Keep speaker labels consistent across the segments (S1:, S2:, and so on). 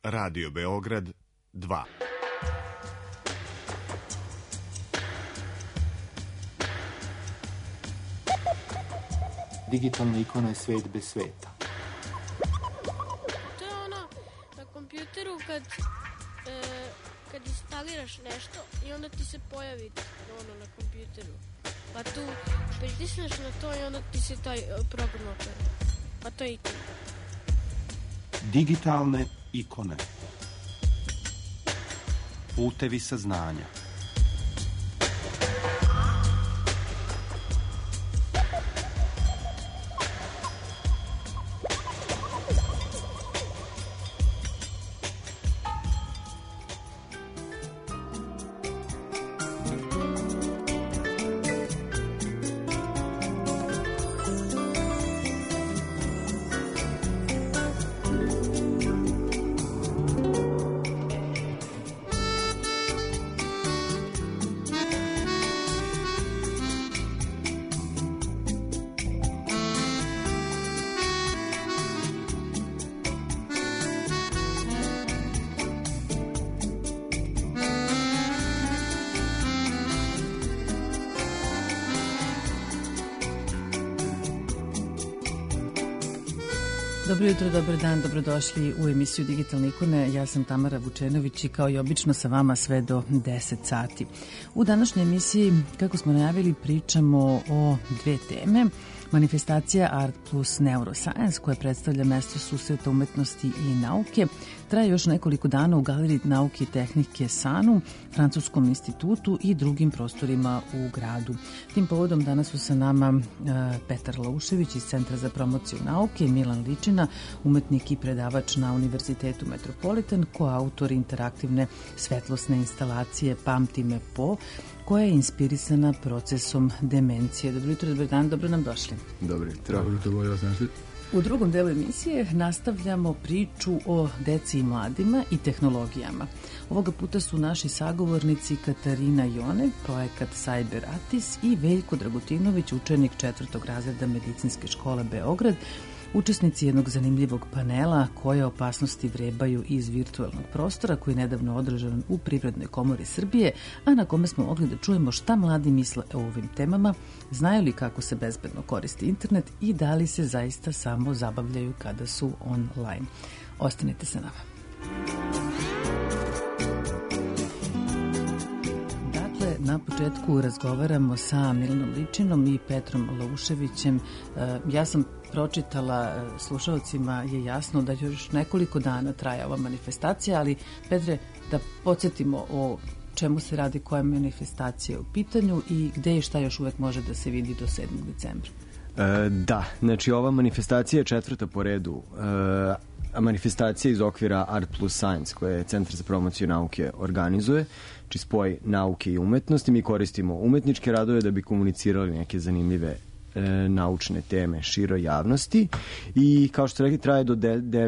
S1: Radio Beograd 2.
S2: Digitalna ikona je svet bez sveta.
S3: To je ono na kompjuteru kad instaliraš nešto i onda ti se pojavi ono na kompjuteru. Pa tu pritisneš na to i onda ti se taj program otvori. Pa to je ikona.
S2: Digitalne ikone. Putevi saznanja.
S4: Dobro jutro, dobar dan, dobrodošli u emisiju Digitalne ikone. Ja sam Tamara Vučenović i kao i obično sa vama sve do 10 sati. U današnjoj emisiji, kako smo najavili, pričamo o dve teme. Manifestacija Art plus Neuroscience, koja predstavlja mesto susreta umetnosti i nauke, traje još nekoliko dana u Galeriji nauke i tehnike SANU, Francuskom institutu i drugim prostorima u gradu. Tim povodom danas su sa nama Petar Laušević iz Centra za promociju nauke i Milan Ličina, umetnik i predavač na Univerzitetu Metropolitan, koautor interaktivne svetlosne instalacije Pamti me po, koja je inspirisana procesom demencije. Dobro jutro, dobar dan, dobro nam došli.
S5: Dobro jutro, bolje vas našli.
S4: U drugom delu emisije nastavljamo priču o deci i mladima i tehnologijama. Ovoga puta su naši sagovornici Katarina Jone, projekat Cyber Atis, i Veljko Dragutinović, učenik 4. razreda Medicinske škole Beograd, učesnici jednog zanimljivog panela koje opasnosti vrebaju iz virtualnog prostora, koji je nedavno održan u Privrednoj komori Srbije, a na kome smo mogli da čujemo šta mladi misle o ovim temama, znaju li kako se bezbedno koristi internet i da li se zaista samo zabavljaju kada su online. Ostanite sa nama. Na početku razgovaramo sa Milanom Ličinom i Petrom Lauševićem. Ja sam pročitala, slušalcima je jasno da još nekoliko dana traje ova manifestacija, ali Petre, da podsjetimo o čemu se radi, koja manifestacija u pitanju i gde i šta još uvek može da se vidi do 7. decembra.
S5: Da, znači ova manifestacija je 4. po redu, manifestacija iz okvira Art plus Science, koje je Centar za promociju nauke organizuje, či spoj nauke i umetnosti. Mi koristimo umetničke radove da bi komunicirali neke zanimljive naučne teme široj javnosti i kao što rekli traje do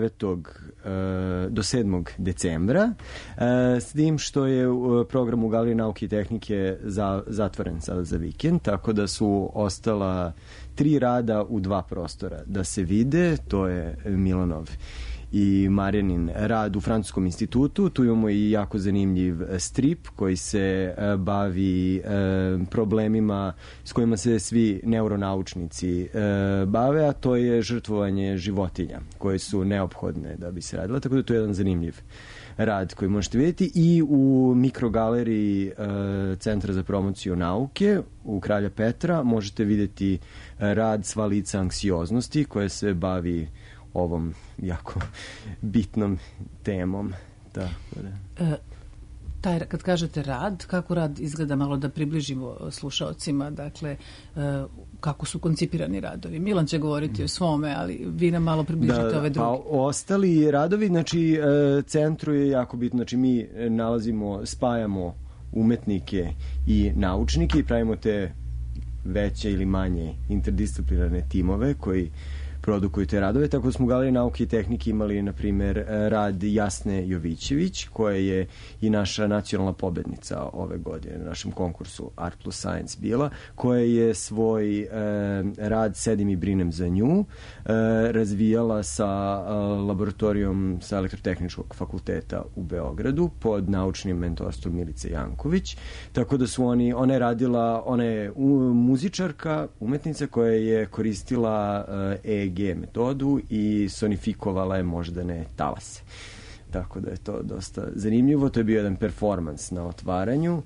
S5: 7. decembra, s tim što je program u Galeriji nauke i tehnike zatvoren sada za vikend, tako da su ostala 3 rada u 2 prostora da se vide. To je Milanov i Marijanin rad u Francuskom institutu. Tu imamo i jako zanimljiv strip koji se bavi problemima s kojima se svi neuronaučnici bave, a to je žrtvovanje životinja koje su neophodne da bi se radila, tako da to je jedan zanimljiv rad koji možete vidjeti. I u mikrogaleriji Centra za promociju nauke u Kralja Petra možete vidjeti rad Sva lica anksioznosti, koja se bavi ovom jako bitnom temom. Tako da.
S4: Kad kažete rad, kako rad izgleda, malo da približimo slušaocima, dakle, kako su koncipirani radovi? Milan će govoriti o svome, ali vi nam malo približite ove druge.
S5: Pa ostali radovi, znači, centru je jako bitno, znači mi spajamo umetnike i naučnike i pravimo te veće ili manje interdisciplinarne timove koji produkuju te radove, tako da smo u Galeriji nauke i tehnike imali, na primjer, rad Jasne Jovićević, koja je i naša nacionalna pobednica ove godine na našem konkursu Art plus Science bila, koja je svoj rad Sedim i brinem za nju razvijala sa laboratorijom sa Elektrotehničkog fakulteta u Beogradu pod naučnim mentorstvom Milice Janković, tako da su ona je radila, ona je muzičarka, umetnica koja je koristila EEG metodu i sonifikovala je moždane talase. Tako da je to dosta zanimljivo. To je bio jedan performans na otvaranju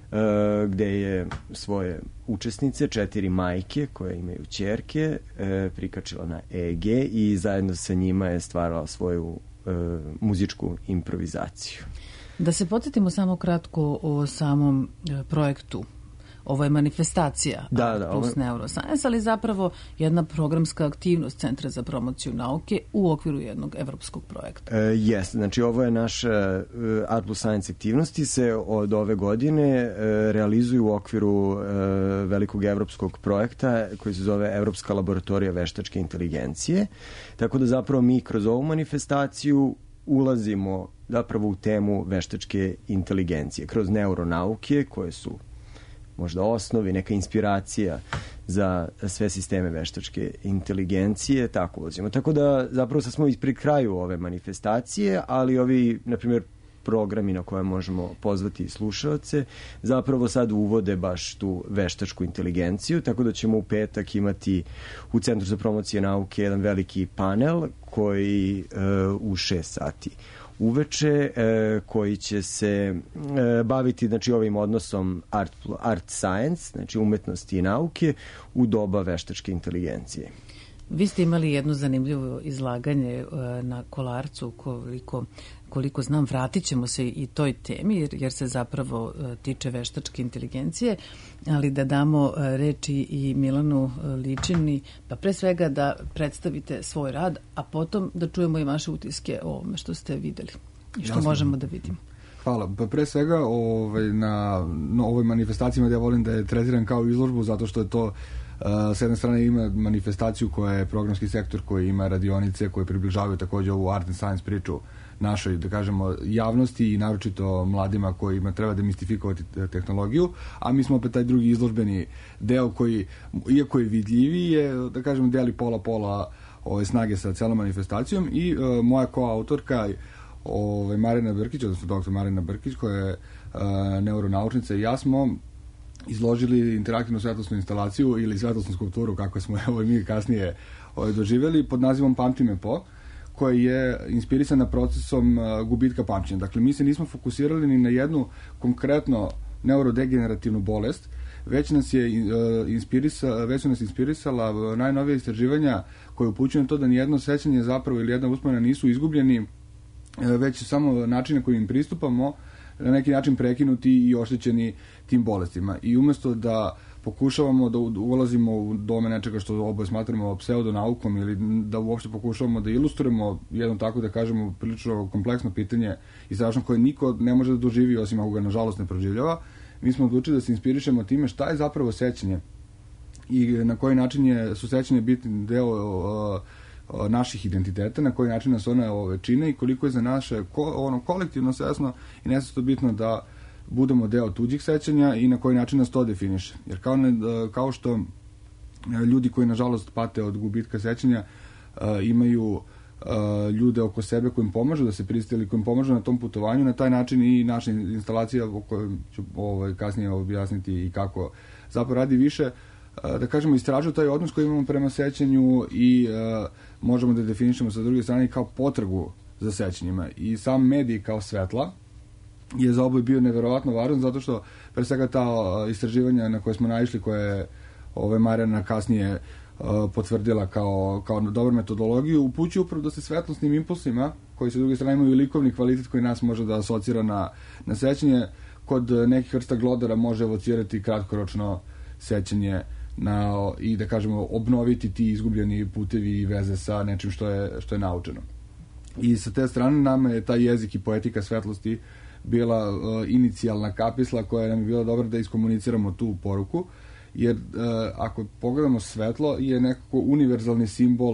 S5: gde je svoje učesnice, 4 majke koje imaju ćerke, prikačila na EEG i zajedno sa njima je stvarala svoju muzičku improvizaciju.
S4: Da se podsjetimo samo kratko o samom projektu. Ovo je manifestacija plus Neuroscience, ali zapravo jedna programska aktivnost Centra za promociju nauke u okviru jednog evropskog projekta.
S5: Jeste, znači ovo je naša Art plus Science aktivnosti se od ove godine realizuju u okviru velikog evropskog projekta koji se zove Evropska laboratorija veštačke inteligencije, tako da zapravo mi kroz ovu manifestaciju ulazimo zapravo u temu veštačke inteligencije kroz neuronauke koje su možda osnovi, neka inspiracija za sve sisteme veštačke inteligencije, tako ulazimo. Tako da zapravo sad smo ispred kraju ove manifestacije, ali ovi, na primjer, programi na koje možemo pozvati slušalce, zapravo sad uvode baš tu veštačku inteligenciju, tako da ćemo u petak imati u Centru za promociju nauke jedan veliki panel koji u 6 sati uveče, koji će se baviti, znači, ovim odnosom art science, znači umetnosti i nauke u doba veštačke inteligencije.
S4: Vi ste imali jedno zanimljivo izlaganje na Kolarcu, koliko znam, vratit ćemo se i toj temi, jer se zapravo tiče veštačke inteligencije, ali da damo reči i Milanu Ličini, pa pre svega da predstavite svoj rad, a potom da čujemo i vaše utiske o ovome što ste videli i što možemo da vidimo.
S6: Hvala. Pa pre svega na ovoj manifestaciji ja volim da je tretiram kao izložbu, zato što je to s jedne strane ima manifestaciju koja je programski sektor koji ima radionice koje približavaju takođe ovu art and science priču našoj, da kažemo, javnosti i naročito mladima kojima treba demistifikovati tehnologiju, a mi smo opet taj drugi izložbeni deo koji, iako je vidljiviji, je, da kažemo, deli pola ove snage sa celom manifestacijom i moja koautorka Marina Brkić, odnosno doktor Marina Brkić, koja je neuronaučnica i ja smo izložili interaktivnu svetlosnu instalaciju ili svetlosnu skulpturu, kako smo mi kasnije doživjeli, pod nazivom Pamti me po, koja je inspirisana procesom gubitka pamćenja. Dakle, mi se nismo fokusirali ni na jednu konkretno neurodegenerativnu bolest, već nas su nas inspirisala najnovija istraživanja koje upućuju na to da nijedno sećanje zapravo ili jedna uspomena nisu izgubljeni, već samo načine kojim pristupamo na neki način prekinuti i oštećeni tim bolestima. I umesto da pokušavamo da ulazimo u dome nečega što oboje smatramo pseudonaukom ili da uopšte pokušavamo da ilustrujemo jedno tako, da kažemo, prilično kompleksno pitanje i strašno koje niko ne može da doživi osim ako ga nažalost ne proživljava, mi smo odlučili da se inspirišemo time šta je zapravo sećanje i na koji način su sećanje bitni deo naših identiteta, na koji način nas one čine i koliko je za naše kolektivno svesno i nesvesno bitno da budemo deo tuđih sećanja i na koji način nas to definiše. Jer kao što ljudi koji nažalost pate od gubitka sećanja imaju ljude oko sebe koji im pomažu da se pristili, koji im pomažu na tom putovanju, na taj način i naša instalacija o kojoj ću kasnije objasniti i kako zapravo radi više, da kažemo, istražuje taj odnos koji imamo prema sećanju i možemo da definišemo sa druge strane kao potragu za sećanjima. I sam medij kao svetla je za oboje bio neverovatno važan, zato što pre svega ta istraživanja na koje smo naišli, koje je Marjana kasnije potvrdila kao dobru metodologiju, upućuju upravo da se svetlosnim impulsima, koji sa druge strane imaju likovni kvalitet koji nas može da asocira na sećanje, kod nekih vrsta glodara može evocirati kratkoročno sećanje i, da kažemo, obnoviti ti izgubljeni putevi i veze sa nečim što je naučeno. I sa te strane nama je taj jezik i poetika svetlosti bila inicijalna kapisla koja nam je bila dobra da iskomuniciramo tu poruku, jer ako pogledamo, svetlo je nekako univerzalni simbol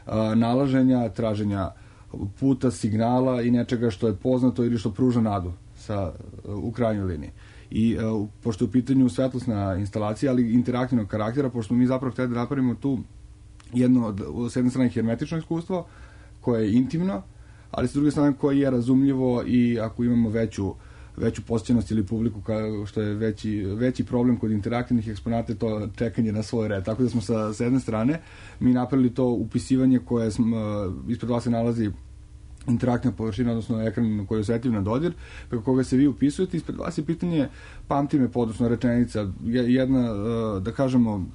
S6: nalaženja, traženja puta, signala i nečega što je poznato ili što pruža nadu u krajnjoj liniji. I pošto je u pitanju svetlosna instalacija, ali interaktivnog karaktera, pošto mi zapravo htjeli da napravimo tu jedno, s jedne strane, hermetično iskustvo, koje je intimno, ali s druge strane koje je razumljivo i ako imamo veću posjećenost ili publiku, kao što je veći problem kod interaktivnih eksponata, to čekanje na svoj red. Tako da smo s jedne strane mi napravili to upisivanje koje ispred vas se nalazi interaktivna površina, odnosno ekran koji je osjetljiv na dodir, preko koga se vi upisujete. Ispred vas je pitanje pamti me, odnosno rečenica, jedna, da kažemo,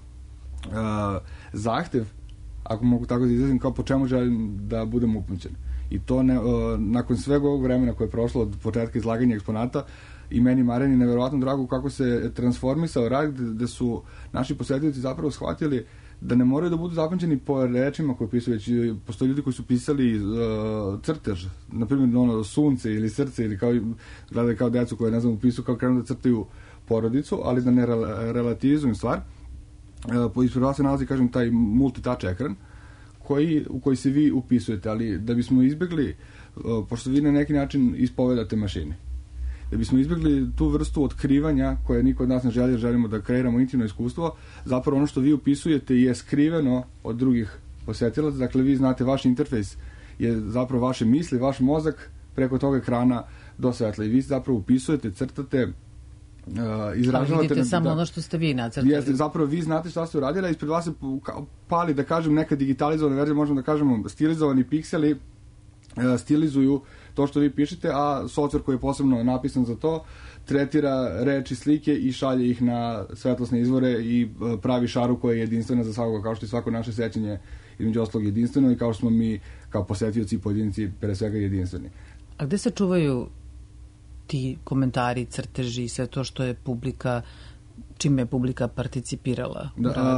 S6: zahtev, ako mogu tako da izrazim, kao po čemu želim da budem upamćen. I to nakon svega ovog vremena koje je prošlo od početka izlaganja eksponata, i meni Marjani neverovatno drago kako se transformisao rad, gde su naši posjetitelji zapravo shvatili da ne moraju da budu zapamćeni po rečima koje pisuju, već postoje ljudi koji su pisali crtež, na primjer sunce ili srce, ili gledali kao decu koje, ne znam, upisuju kao krenu da crtaju porodicu, ali da ne relativizujem stvar. Ispred vas se nalazi, kažem, taj multitouch ekran u koji se vi upisujete, ali da bismo izbjegli, pošto vi na neki način ispovedate mašini, da bismo izbjegli tu vrstu otkrivanja koje niko od nas ne želi, jer želimo da kreiramo intimno iskustvo, zapravo ono što vi upisujete je skriveno od drugih posjetilaca, dakle vi znate, vaš interfejs je zapravo vaše misli, vaš mozak preko tog ekrana do svetla i vi zapravo upisujete, crtate, izražavate...
S4: Ali vidite samo ono što ste vi nacrtali.
S6: Jeste, zapravo vi znate šta ste uradili, a ispred vas se pali, da kažem, neka digitalizovana verzija, možemo da kažemo stilizovani pikseli, stilizuju to što vi pišete, a software koji je posebno napisan za to tretira reči, slike i šalje ih na svetlosne izvore i pravi šaru koja je jedinstvena za svakoga, kao što je svako naše sećanje između ostalog jedinstveno i kao što smo mi kao posjetioci i pojedinci pre svega jedinstveni.
S4: A gde se čuvaju ti komentari, crteži i sve to što je publika, čime je publika participirala?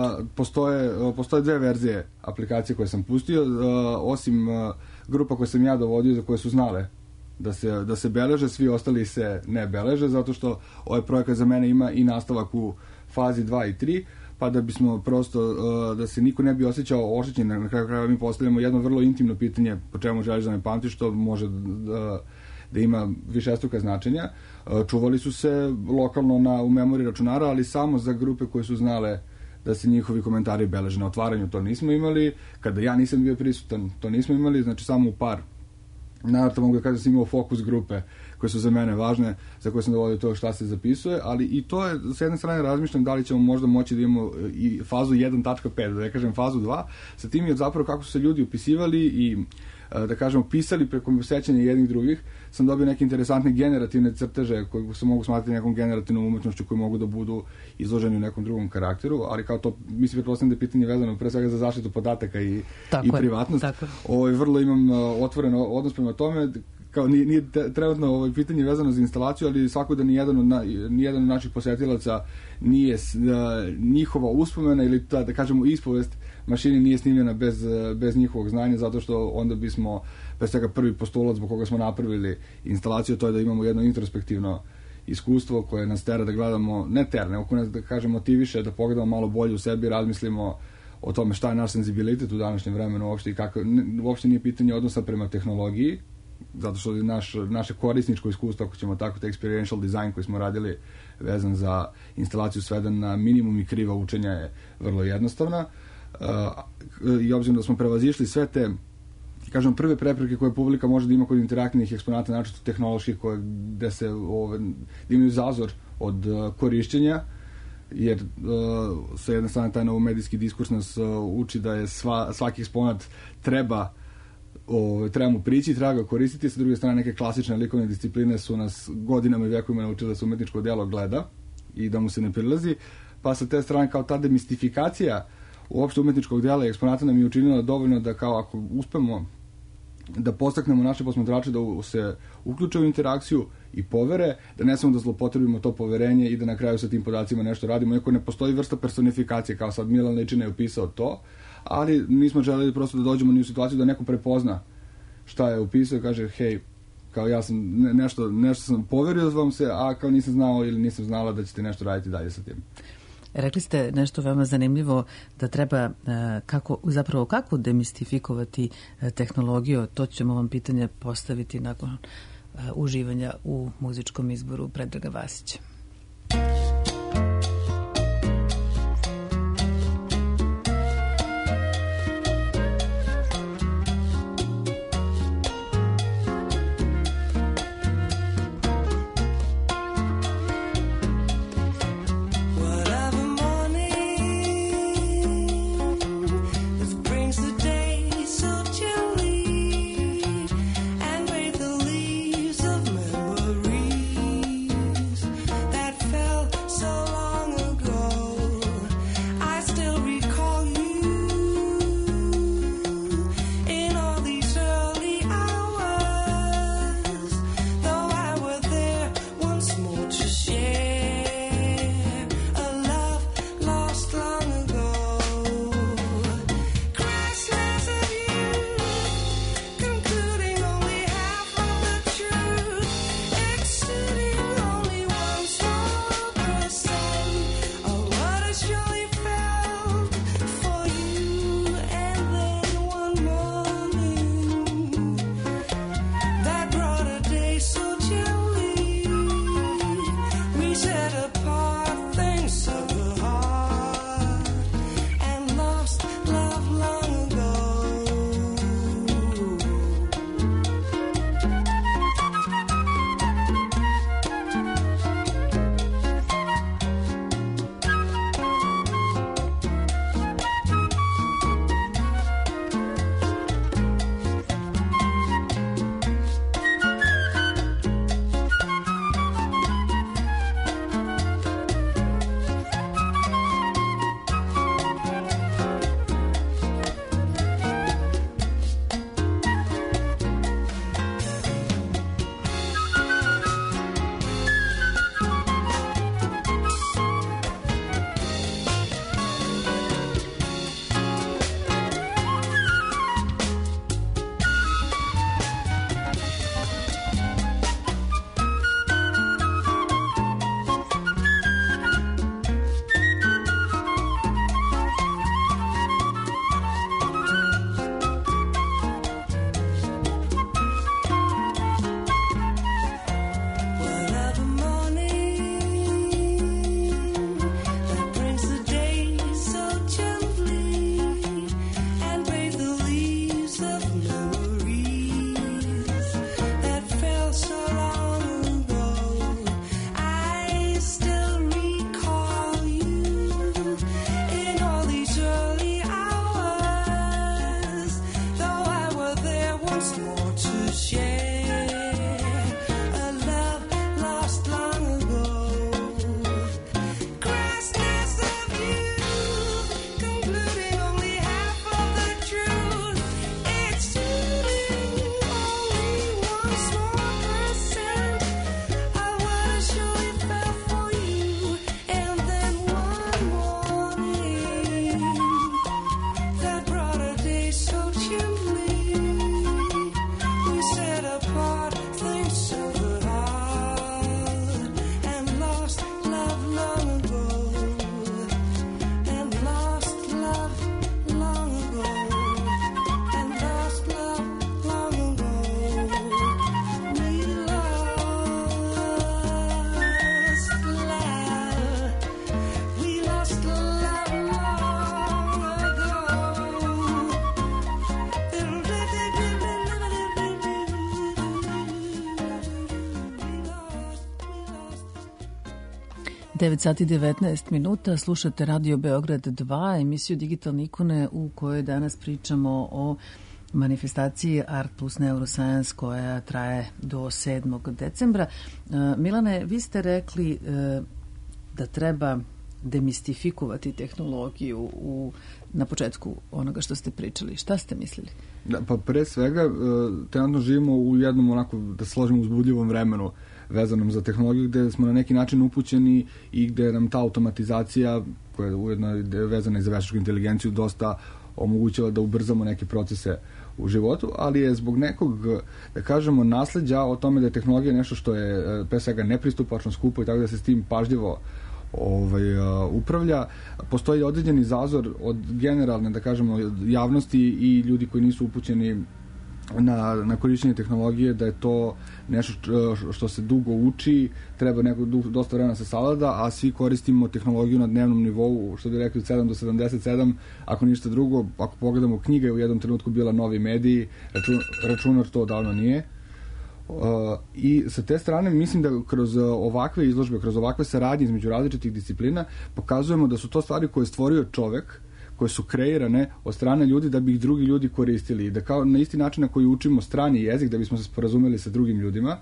S6: Postoje dve verzije aplikacije koje sam pustio, osim grupa koje sam ja dovodio za koje su znale da se beleže, svi ostali se ne beleže, zato što ovaj projekat za mene ima i nastavak u fazi 2 i 3, pa da bismo prosto, da se niko ne bi osjećao oštećen, na kraju krajeva mi postavljamo jedno vrlo intimno pitanje po čemu želiš da me pamtiš, što može da ima višestruka značenja. Čuvali su se lokalno u memoriji računara, ali samo za grupe koje su znale da se njihovi komentari beleže. Na otvaranju to nismo imali, kada ja nisam bio prisutan to nismo imali, znači samo u par navrata mogu da kažem da sam imao fokus grupe koje su za mene važne, za koje sam dovodio to šta se zapisuje, ali i to je, s jedne strane razmišljam da li ćemo možda moći da imamo i fazu 1.5, da ne kažem fazu 2, sa tim je zapravo kako su se ljudi upisivali i da kažemo pisali preko sećanja jednih drugih, sam dobio neke interesantne generativne crteže koje se mogu smatrati nekom generativnom umetnošću koji mogu da budu izloženi u nekom drugom karakteru, ali kao to, mislim, pretpostavljam da je pitanje vezano pre svega za zaštitu podataka i privatnost. Vrlo imam otvoren odnos prema tome, kao nije trenutno pitanje vezano za instalaciju, ali svako da nijedan od naših posjetilaca nije njihova uspomena ili da kažemo ispovest mašini nije snimljena bez njihovog znanja, zato što onda bismo, bez svega prvi postulat zbog koga smo napravili instalaciju, to je da imamo jedno introspektivno iskustvo koje nas tera da gledamo, ne tera, nego koje nas, da kažem, motiviše da pogledamo malo bolje u sebi, razmislimo o tome šta je naš senzibilitet u današnjem vremenu uopšte i kako, uopšte nije pitanje odnosa prema tehnologiji, zato što je naše korisničko iskustvo, ako ćemo tako, taj experiential design koji smo radili vezan za instalaciju sveden na minimum i kriva učenja je vrlo jednostavna. I obzirom da smo prevazišli sve te, kažem, prve prepreke koje publika može da ima kod interaktivnih eksponata, način tehnoloških gde imaju zazor od korišćenja, jer sa jedne strane taj novomedijski diskurs nas uči da je svaki eksponat treba mu prići, treba ga koristiti, sa druge strane neke klasične likovne discipline su nas godinama i vjekovima naučili da se umetničko djelo gleda i da mu se ne prilazi, pa sa te strane kao ta demistifikacija uopšte umetničkog djela i eksponata nam je učinila dovoljno da kao ako uspemo da podstaknemo naše posmatrače da se uključe u interakciju i povere, da ne samo da zlopotrebimo to poverenje i da na kraju sa tim podacima nešto radimo, iako ne postoji vrsta personifikacije, kao sad Milan Ličina je upisao to, ali nismo želeli prosto da dođemo ni u situaciju da neko prepozna šta je upisao i kaže, hej, kao ja sam nešto sam poverio vam se, a kao nisam znao ili nisam znala da ćete nešto raditi dalje sa tim.
S4: Rekli ste nešto veoma zanimljivo da treba kako demistifikovati tehnologiju. To ćemo vam pitanje postaviti nakon uživanja u muzičkom izboru Predraga Vasića. Devet sati 19 minuta, slušate Radio Beograd 2, emisiju Digitalne ikone u kojoj danas pričamo o manifestaciji Art plus Neuroscience koja traje do 7. decembra. Milane, vi ste rekli da treba demistifikovati tehnologiju na početku onoga što ste pričali. Šta ste mislili?
S6: Da, pa pre svega, trenutno živimo u jednom onako, da se složimo, uzbudljivom vremenu vezanom za tehnologiju, gde smo na neki način upućeni i gde nam ta automatizacija, koja je ujedno vezana i za veštačku inteligenciju, dosta omogućava da ubrzamo neke procese u životu, ali je zbog nekog, da kažemo, nasleđa o tome da je tehnologija nešto što je pre svega nepristupačno, skupo i tako da se s tim pažljivo upravlja. Postoji određeni zazor od generalne, da kažemo, javnosti i ljudi koji nisu upućeni na korišćenje tehnologije, da je to nešto što se dugo uči, treba dosta vremena se savlada, a svi koristimo tehnologiju na dnevnom nivou, što bi rekli od 7 do 77, ako ništa drugo, ako pogledamo knjige, u jednom trenutku bila novi mediji, računar to davno nije. I sa te strane mislim da kroz ovakve izložbe, kroz ovakve saradnje između različitih disciplina pokazujemo da su to stvari koje je stvorio čovek, koje su kreirane od strane ljudi da bi ih drugi ljudi koristili i da kao na isti način na koji učimo strani jezik da bismo se sporazumeli sa drugim ljudima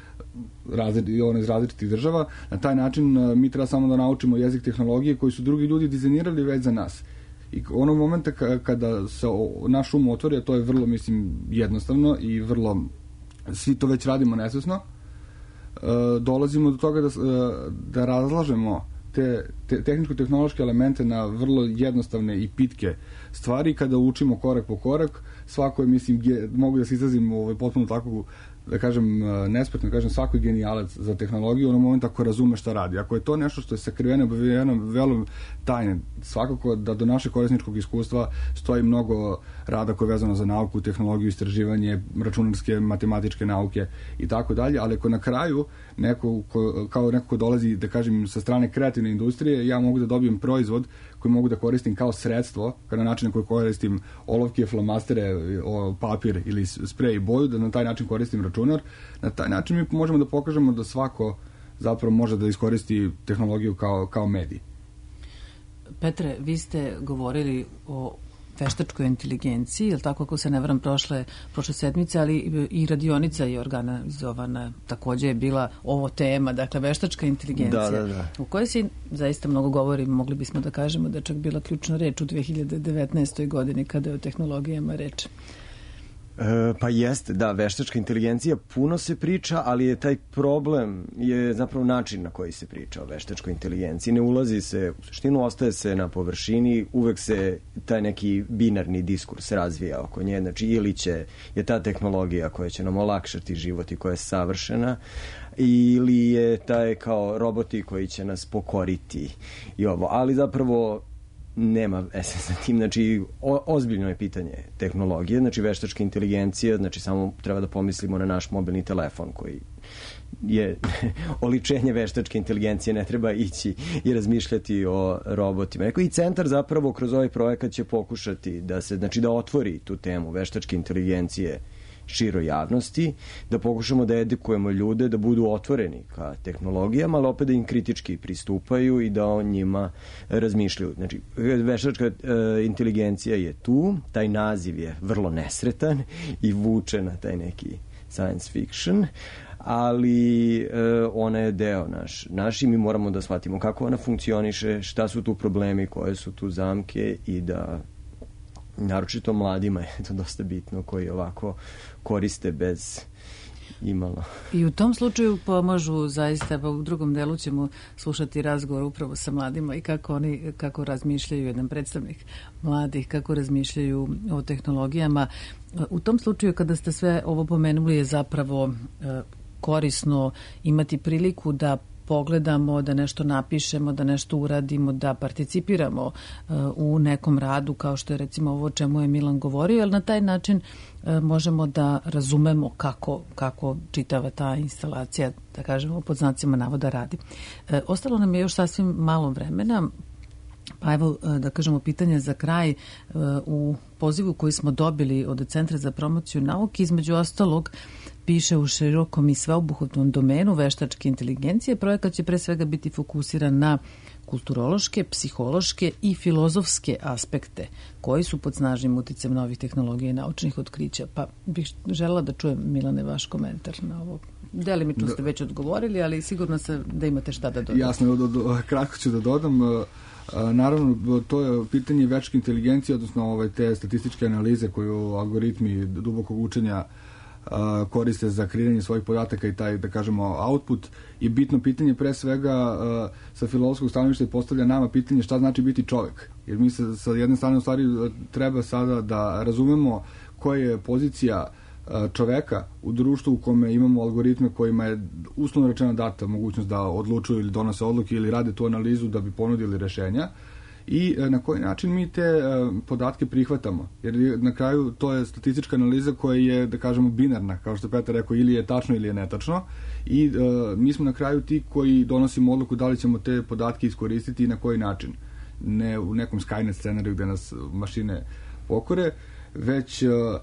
S6: iz različitih država, na taj način mi treba samo da naučimo jezik tehnologije koji su drugi ljudi dizajnirali već za nas. I onog momenta kada se naš um otvori, a to je vrlo, mislim, jednostavno i vrlo, svi to već radimo nesvesno, dolazimo do toga da razlažemo te tehničko-tehnološke elemente na vrlo jednostavne i pitke stvari. Kada učimo korak po korak, svako je, mislim, mogu da se izrazim potpuno tako, da kažem, nespretno, kažem, svako je genijalac za tehnologiju onog momenta ako razume šta radi. Ako je to nešto što je sakriveno, obavijeno, velo tajne, svakako da do našeg korisničkog iskustva stoji mnogo rada koje je vezano za nauku, tehnologiju, istraživanje, računarske, matematičke nauke i tako dalje, ali ako na kraju neko ko dolazi, da kažem, sa strane kreativne industrije, ja mogu da dobijem proizvod koji mogu da koristim kao sredstvo, kao na način na koji koristim olovke, flomastere, papir ili sprej i boju, da na taj način koristim računar. Na taj način mi možemo da pokažemo da svako zapravo može da iskoristi tehnologiju kao medij.
S4: Petre, vi ste govorili o veštačkoj inteligenciji, ili tako, ako se ne varam, prošle sedmice, ali i radionica je organizovana, takođe je bila ovo tema, dakle, veštačka inteligencija.
S5: Da.
S4: U kojoj se zaista mnogo govori, mogli bismo da kažemo da je čak bila ključna reč u 2019. godini kada je o tehnologijama reč.
S5: Pa jeste, da, veštačka inteligencija, puno se priča, ali je taj problem je zapravo način na koji se priča o veštačkoj inteligenciji. Ne ulazi se u suštinu, ostaje se na površini, uvek se taj neki binarni diskurs razvija oko nje, znači ili je ta tehnologija koja će nam olakšati život i koja je savršena, ili je taj kao roboti koji će nas pokoriti i ovo, ali zapravo nema veze sa tim, znači ozbiljno je pitanje tehnologije, znači veštačka inteligencija, znači samo treba da pomislimo na naš mobilni telefon koji je oličenje veštačke inteligencije, ne treba ići i razmišljati o robotima. I centar zapravo kroz ovaj projekat će pokušati da se, znači da otvori tu temu veštačke inteligencije široj javnosti, da pokušamo da edukujemo ljude, da budu otvoreni ka tehnologijama, ali opet da im kritički pristupaju i da o njima razmišljaju. Znači, veštačka inteligencija je tu, taj naziv je vrlo nesretan i vuče na taj neki science fiction, ali ona je deo naš i mi moramo da shvatimo kako ona funkcioniše, šta su tu problemi, koje su tu zamke i da naročito mladima je to dosta bitno koji ovako koriste bez imalo.
S4: I u tom slučaju pomažu zaista, pa u drugom delu ćemo slušati razgovor upravo sa mladima i kako razmišljaju, jedan predstavnik mladih, kako razmišljaju o tehnologijama. U tom slučaju kada ste sve ovo pomenuli je zapravo korisno imati priliku da pogledamo, da nešto napišemo, da nešto uradimo, da participiramo u nekom radu, kao što je recimo ovo o čemu je Milan govorio, jer na taj način možemo da razumemo kako čitava ta instalacija, da kažemo, pod znacima navoda radi. Ostalo nam je još sasvim malo vremena, pa evo, da kažemo, pitanje za kraj. U pozivu koji smo dobili od Centra za promociju nauke, između ostalog, piše u širokom i sveobuhvatnom domenu veštačke inteligencije. Projekat će pre svega biti fokusiran na kulturološke, psihološke i filozofske aspekte koji su pod snažnim uticajem novih tehnologija i naučnih otkrića. Pa bih želela da čujem, Milane, vaš komentar na ovo. Delimično ste već odgovorili, ali sigurno se da imate šta da dodate.
S6: Jasno, kratko ću da dodam. Naravno, to je pitanje veštačke inteligencije, odnosno te statističke analize koju algoritmi dubokog učenja koriste za kreiranje svojih podataka i taj, da kažemo, output je bitno pitanje pre svega sa filozofskog stanovišta postavlja nama pitanje šta znači biti čovek. Jer mi se sa jedne strane u stvari treba sada da razumemo koja je pozicija čoveka u društvu u kome imamo algoritme kojima je uslovno rečeno data mogućnost da odlučuju ili donose odluke ili rade tu analizu da bi ponudili rešenja i na koji način mi te podatke prihvatamo. Jer na kraju to je statistička analiza koja je, da kažemo, binarna, kao što je Petar rekao, ili je tačno ili je netačno i mi smo na kraju ti koji donosimo odluku da li ćemo te podatke iskoristiti i na koji način. Ne u nekom Skynet scenariju gde nas mašine pokore, već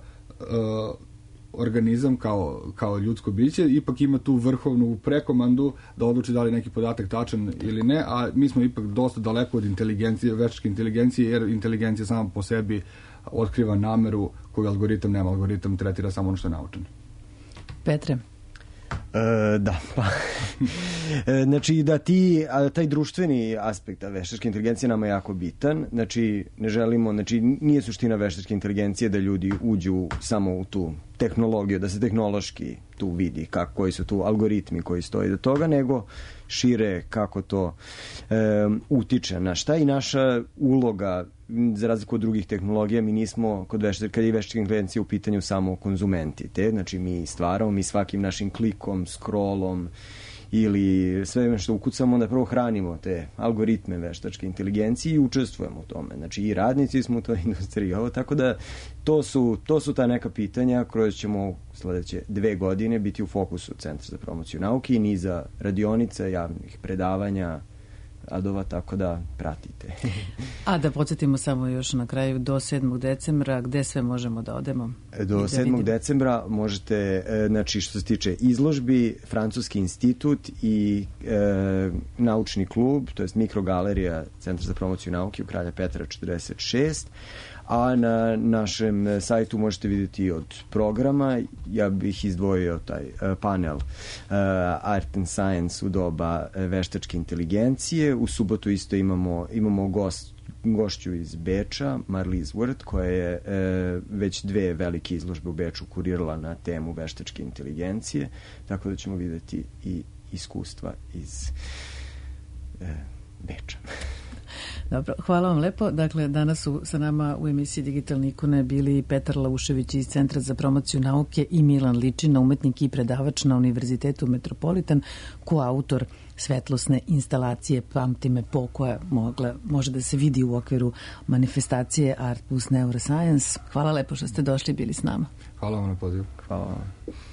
S6: organizam kao ljudsko biće ipak ima tu vrhovnu prekomandu da odluči da li neki podatak tačan ili ne, a mi smo ipak dosta daleko od inteligencije, veštačke inteligencije, jer inteligencija sama po sebi otkriva nameru koju algoritam nema. Algoritam tretira samo ono što je naučen.
S4: Petre?
S5: Da, pa znači da taj društveni aspekt veštačke inteligencije nama je jako bitan, znači ne želimo, znači nije suština veštačke inteligencije da ljudi uđu samo u tu tehnologiju, da se tehnološki tu vidi koji su tu algoritmi koji stoji do toga, nego šire kako to utiče na šta i naša uloga, za razliku od drugih tehnologija, mi nismo, kad je veštačka inteligencija u pitanju, samo konzumenti. Znači mi stvaramo, mi svakim našim klikom, scrollom ili sve što ukucamo, onda prvo hranimo te algoritme veštačke inteligencije i učestvujemo u tome. Znači i radnici smo u toj industriji, tako da to su ta neka pitanja koje ćemo sledeće 2 godine biti u fokusu Centra za promociju nauke i niza radionica, javnih predavanja, radova, tako da pratite.
S4: A da podsjetimo samo još na kraju, do 7. decembra, gde sve možemo da odemo?
S5: Do 7. decembra možete, znači što se tiče izložbi, Francuski institut i naučni klub, to je mikrogalerija Centra za promociju nauke u Kralja Petra 46, a na našem sajtu možete vidjeti od programa. Ja bih izdvojio taj panel Art and Science u doba veštačke inteligencije. U subotu isto imamo gošću iz Beča, Marlies Wirth, koja je već 2 velike izložbe u Beču kurirala na temu veštačke inteligencije, tako da ćemo vidjeti i iskustva iz Beča.
S4: Dobro, hvala vam lepo. Dakle, danas su sa nama u emisiji Digitalne ikone bili Petar Laušević iz Centra za promociju nauke i Milan Ličina, umetnik i predavač na Univerzitetu Metropolitan, koautor svetlosne instalacije Pamti me po, koja može da se vidi u okviru manifestacije Art plus Neuroscience. Hvala lepo što ste došli i bili s nama.
S6: Hvala vam na pozivu.
S5: Hvala vam.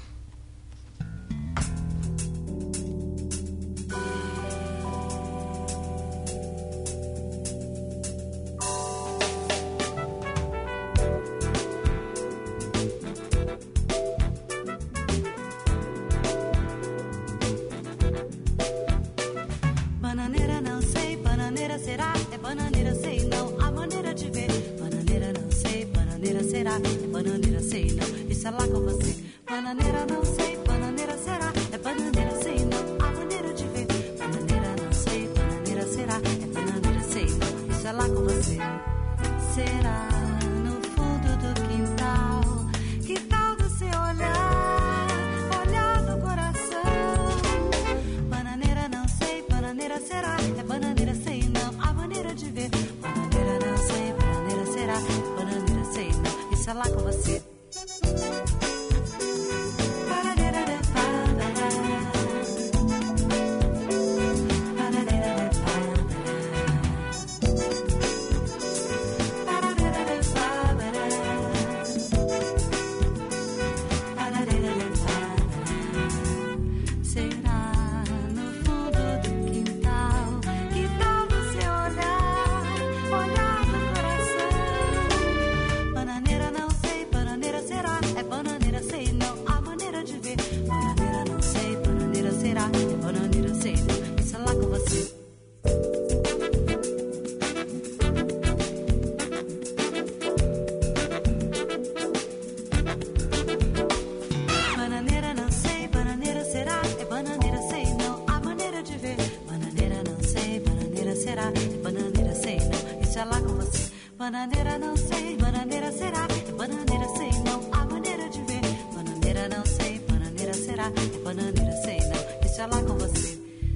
S7: Bananeira não sei, bananeira será, é bananeira sei não, a maneira de ver. Bananeira não sei, bananeira será, é bananeira sei não, deixa lá com você.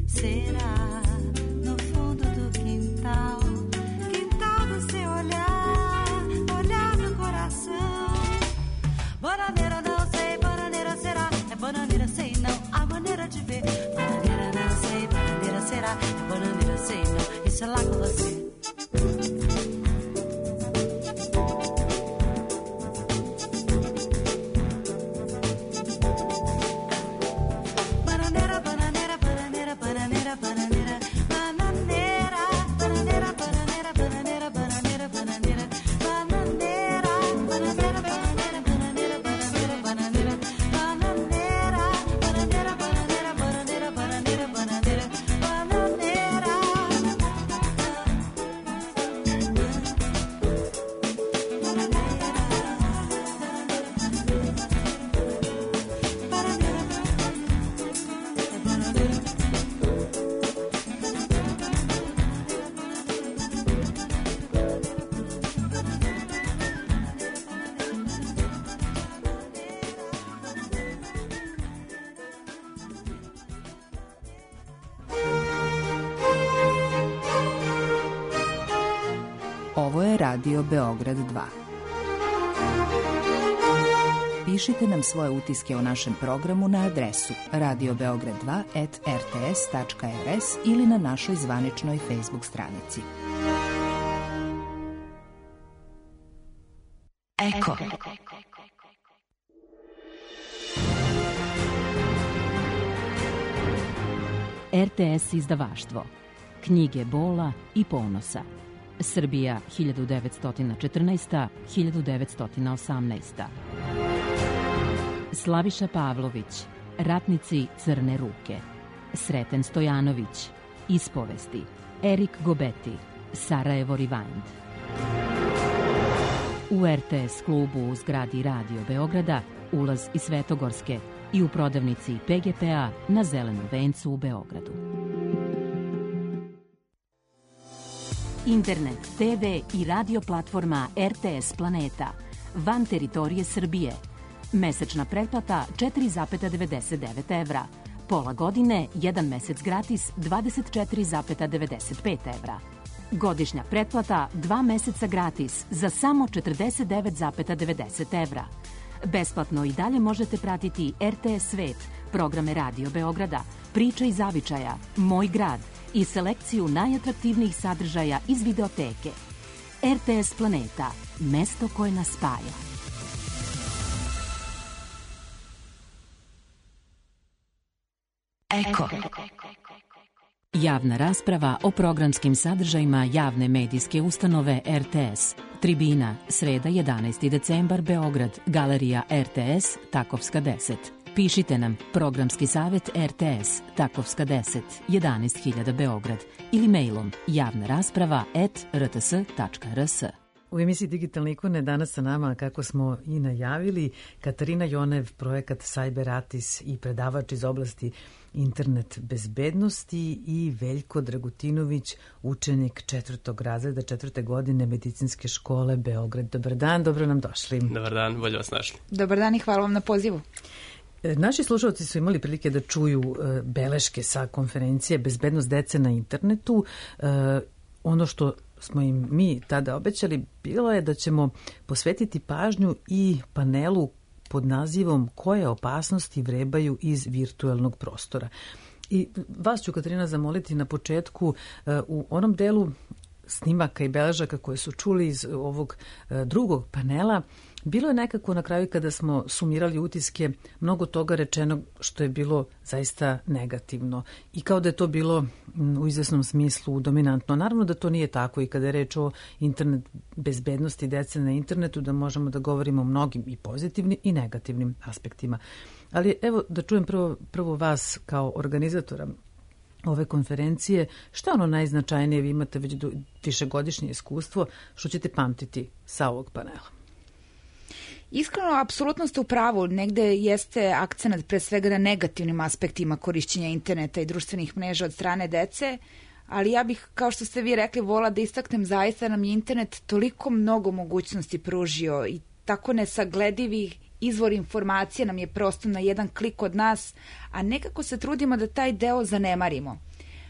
S7: Será no fundo do quintal, quintal do seu olhar, olhar do coração. Bananeira não sei, bananeira será, é bananeira sei não, a maneira maneira de ver. Bananeira não sei, bananeira será, bananeira sei não, isso é lá com você.
S8: Ovo je Radio Beograd 2. Pišite nam svoje utiske o našem programu na adresu radiobeograd2@rts.rs ili na našoj zvaničnoj Facebook stranici. Eko.
S9: RTS izdavaštvo. Knjige bola i ponosa. Srbija 1914-1918. Slaviša Pavlović, Ratnici Crne ruke. Sreten Stojanović, Ispovesti. Erik Gobeti, Sarajevo Rewind. U RTS klubu u zgradi Radio Beograda, ulaz iz Svetogorske i u prodavnici PGP-a na Zelenom vencu u Beogradu. Internet, TV i radio platforma RTS Planeta. Van teritorije Srbije. Mesečna pretplata 4,99 evra. Pola godine, 1 mesec gratis 24,95 evra. Godišnja pretplata 2 meseca gratis za samo 49,90 evra. Besplatno i dalje možete pratiti RTS Svet, programe Radio Beograda, Priče i zavičaja, Moj grad i selekciju najatraktivnijih sadržaja iz videoteke. RTS Planeta, mesto koje nas spaja.
S8: Eko.
S9: Javna rasprava o programskim sadržajima javne medijske ustanove RTS. Tribina, sreda 11. decembar, Beograd, Galerija RTS, Takovska 10. Pišite nam programski savjet RTS, Takovska 10, 11.000 Beograd ili mailom javnarasprava@rts.rs.
S4: U emisiji Digitalne ikone danas sa nama, kako smo i najavili, Katarina Jonev, projekat Cyber-Atis i predavač iz oblasti internet bezbednosti, i Veljko Dragutinović, učenik 4. razreda 4. godine Medicinske škole Beograd. Dobar dan, dobro nam došli.
S10: Dobar dan, bolje vas našli.
S11: Dobar dan i hvala vam na pozivu.
S4: Naši slušalci su imali prilike da čuju beleške sa konferencije Bezbednost dece na internetu. Ono što smo im mi tada obećali bilo je da ćemo posvetiti pažnju i panelu pod nazivom Koje opasnosti vrebaju iz virtuelnog prostora. I vas ću, Katarina, zamoliti na početku u onom delu snimaka i beležaka koje su čuli iz ovog drugog panela. Bilo je nekako na kraju, kada smo sumirali utiske, mnogo toga rečeno što je bilo zaista negativno i kao da je to bilo u izvesnom smislu dominantno. Naravno da to nije tako i kada je reč o internet bezbednosti dece na internetu, da možemo da govorimo o mnogim i pozitivnim i negativnim aspektima. Ali evo da čujem prvo vas kao organizatora ove konferencije. Šta je ono najznačajnije, vi imate već višegodišnje iskustvo, što ćete pamtiti sa ovog panela?
S11: Iskreno, apsolutno ste u pravu. Negde jeste akcenat pre svega na negativnim aspektima korišćenja interneta i društvenih mreža od strane dece, ali ja bih, kao što ste vi rekli, volila da istaknem, zaista nam je internet toliko mnogo mogućnosti pružio i tako nesagledivi izvor informacije nam je prosto na jedan klik od nas, a nekako se trudimo da taj deo zanemarimo.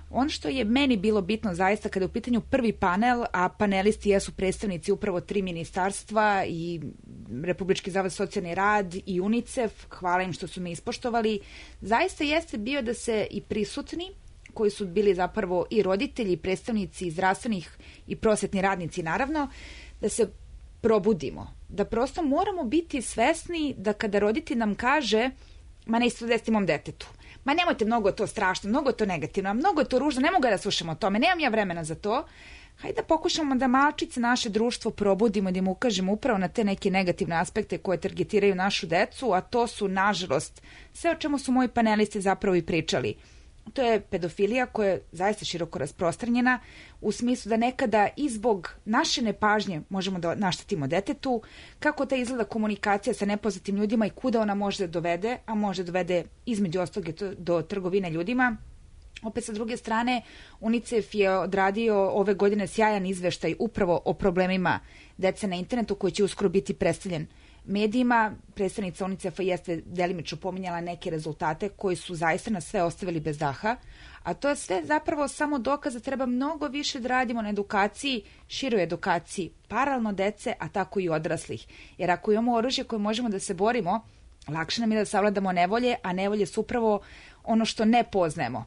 S11: Ono što je meni bilo bitno zaista kada je u pitanju prvi panel, a panelisti jesu predstavnici upravo 3 ministarstva i Republički zavod za socijalni rad i UNICEF, hvala im što su me ispoštovali, zaista jeste bio da se i prisutni, koji su bili zapravo i roditelji, i predstavnici zdravstvenih i prosvetni radnici naravno, da se probudimo. Da prosto moramo biti svesni da kada roditelj nam kaže ma ne isto desiti mom detetu, ma nemojte, mnogo je to strašno, mnogo je to negativno, mnogo je to ružno, ne mogu da slušam o tome, nemam ja vremena za to. Hajde da pokušamo da malčice naše društvo probudimo, da im ukažemo upravo na te neke negativne aspekte koje targetiraju našu decu, a to su, nažalost, sve o čemu su moji panelisti zapravo i pričali. To je pedofilija koja je zaista široko rasprostranjena u smislu da nekada i zbog naše nepažnje možemo da naštetimo detetu, kako ta izgleda komunikacija sa nepoznatim ljudima i kuda ona može da dovede, a može da dovede između ostalog do trgovine ljudima. Opet sa druge strane, UNICEF je odradio ove godine sjajan izveštaj upravo o problemima dece na internetu koji će uskoro biti predstavljen medijima. Predstavnica UNICEF-a jeste delimično pominjala neke rezultate koji su zaista nas sve ostavili bez daha, a to je sve zapravo samo dokaz da treba mnogo više da radimo na edukaciji, široj edukaciji, paralelno dece, a tako i odraslih. Jer ako imamo oružje koje možemo da se borimo, lakše nam je da savladamo nevolje, a nevolje su upravo ono što ne poznajemo.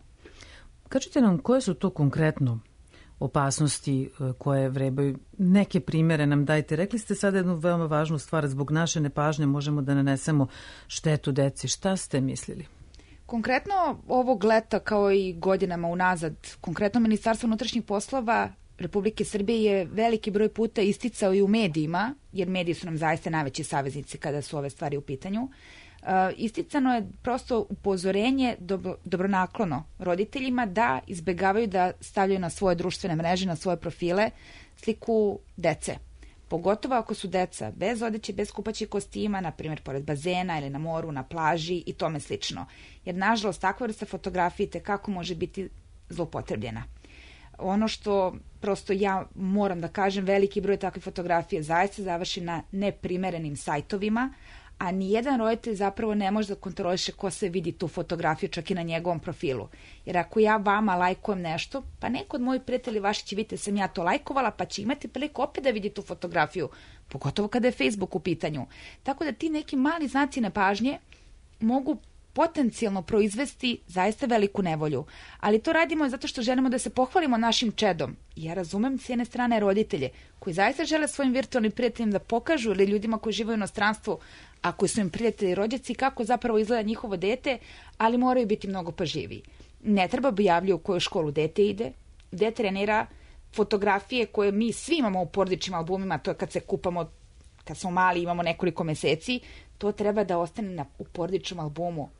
S4: Kažite nam koje su to konkretno opasnosti koje vrebaju, neke primere nam dajte. Rekli ste sada jednu veoma važnu stvar, zbog naše nepažnje možemo da nanesemo štetu deci. Šta ste mislili?
S11: Konkretno ovog leta kao i godinama unazad, konkretno Ministarstvo unutrašnjih poslova Republike Srbije je veliki broj puta isticao i u medijima, jer mediji su nam zaista najveći saveznici kada su ove stvari u pitanju. Isticano je prosto upozorenje dobronaklono roditeljima da izbegavaju da stavljaju na svoje društvene mreže, na svoje profile sliku dece. Pogotovo ako su deca bez odeće, bez kupaćih kostima, na primjer pored bazena ili na moru, na plaži i tome slično. Jer nažalost takva vrsta fotografije tekako može biti zloupotrebljena. Ono što prosto ja moram da kažem, veliki broj takvih fotografija zaista završi na neprimerenim sajtovima, a nijedan roditelj zapravo ne može da kontroliše ko se vidi tu fotografiju čak i na njegovom profilu. Jer ako ja vama lajkujem nešto, pa neko od mojih prijatelji vaši će vidjeti da sam ja to lajkovala, pa će imati priliku opet da vidi tu fotografiju, pogotovo kada je Facebook u pitanju. Tako da ti neki mali znaci nepažnje mogu potencijalno proizvesti zaista veliku nevolju. Ali to radimo zato što želimo da se pohvalimo našim čedom. Ja razumem s jedne strane roditelje koji zaista žele svojim virtualnim prijateljima da pokažu ili ljudima koji žive u inostranstvu, a koji su im prijatelji i rođaci, kako zapravo izgleda njihovo dete, ali moraju biti mnogo pažljiviji. Ne treba objavljuju u koju školu dete ide, gde trenira, fotografije koje mi svi imamo u porodičnim albumima, to je kad se kupamo, kad smo mali, imamo nekoliko meseci, to treba da ostane u porodičnom albumu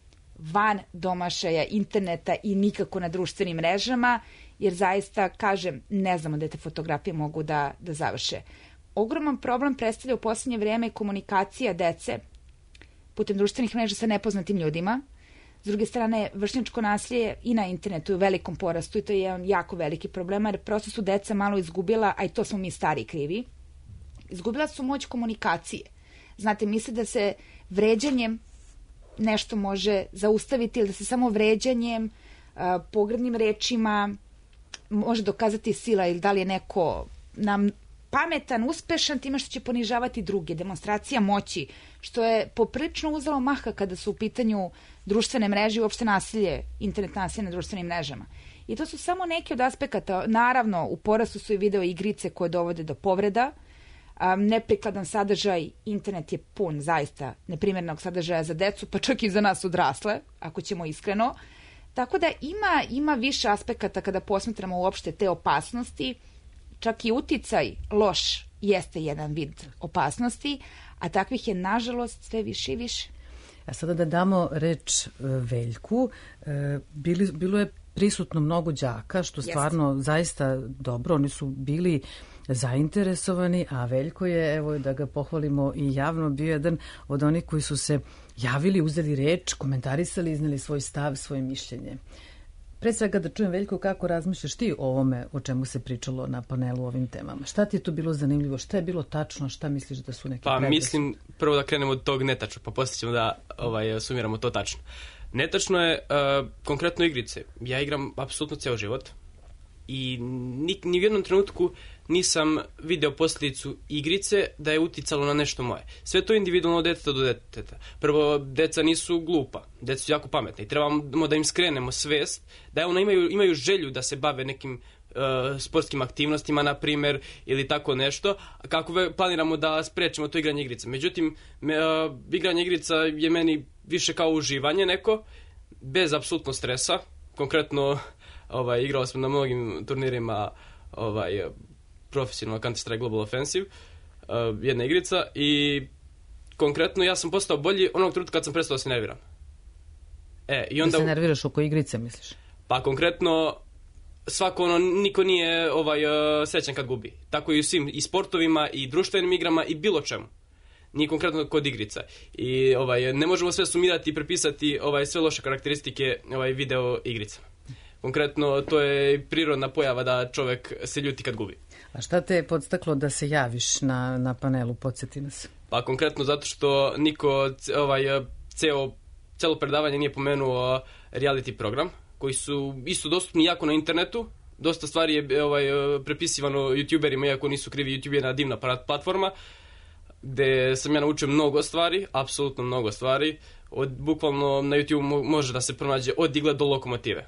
S11: van domašaja interneta i nikako na društvenim mrežama, jer zaista, kažem, ne znamo da te fotografije mogu da završe. Ogroman problem predstavlja u posljednje vrijeme komunikacija dece putem društvenih mreža sa nepoznatim ljudima. S druge strane, vršnjačko nasilje i na internetu je u velikom porastu i to je jedan jako veliki problem, jer prosto su deca malo izgubila, a i to smo mi stari krivi, izgubila su moć komunikacije. Znate, misle da se vređanjem nešto može zaustaviti ili da se samo vređanjem, pogrdnim rečima može dokazati sila ili da li je neko nam pametan, uspešan time što će ponižavati druge, demonstracija moći, što je poprilično uzelo maha kada su u pitanju društvene mreže i uopšte nasilje, internet nasilje na društvenim mrežama. I to su samo neki od aspekata. Naravno, u porastu su i video igrice koje dovode do povreda, neprikladan sadržaj, internet je pun zaista neprimjernog sadržaja za decu, pa čak i za nas odrasle, ako ćemo iskreno. Tako da ima više aspekata kada posmatramo uopšte te opasnosti. Čak i uticaj loš jeste jedan vid opasnosti, a takvih je nažalost sve više i više.
S4: A sada da damo reč Veljku. Bilo je prisutno mnogo đaka, što stvarno zaista dobro, oni su bili zainteresovani, a Veljko je, evo da ga pohvalimo i javno, bio jedan od onih koji su se javili, uzeli reč, komentarisali, izneli svoj stav, svoje mišljenje. Pre svega da čujem, Veljko, kako razmišljaš ti o ovome o čemu se pričalo na panelu o ovim temama? Šta ti je tu bilo zanimljivo? Šta je bilo tačno? Šta misliš da su neke pregreške?
S10: Mislim, prvo da krenemo od tog netačno, pa poslije ćemo da sumiramo to tačno. Netačno je konkretno igrice. Ja igram apsolutno ceo život i ni u jednom trenutku nisam video posljedicu igrice da je uticalo na nešto moje. Sve to individualno od deteta do deteta. Prvo, deca nisu glupa, deca su jako pametna i trebamo da im skrenemo svest da imaju želju da se bave nekim sportskim aktivnostima, na primjer, ili tako nešto, kako planiramo da sprečimo to igranje igrice. Međutim, igranje igrica je meni više kao uživanje neko, bez apsolutno stresa. Konkretno, igrao sam na mnogim turnirima profesionalno Counter-Strike Global Offensive, jedna igrica, i konkretno ja sam postao bolji onog trenutka kad sam prestao da se nerviram. I onda,
S4: da se nerviraš oko igrice, misliš?
S10: Pa konkretno, svako niko nije srećan kad gubi. Tako i u svim i sportovima, i društvenim igrama, i bilo čemu. Nije konkretno kod igrica. I ne možemo sve sumirati i prepisati sve loše karakteristike video igrica. Konkretno, to je prirodna pojava da čovek se ljuti kad gubi.
S4: A šta te je podstaklo da se javiš na panelu, podsjeti nas?
S10: Pa konkretno zato što niko celo predavanje nije pomenuo reality program, koji su isto dostupni jako na internetu. Dosta stvari je prepisivano youtuberima, iako nisu krivi. YouTube je jedna divna platforma gde sam ja naučio mnogo stvari, apsolutno mnogo stvari. Bukvalno na YouTube može da se pronađe od igle do lokomotive.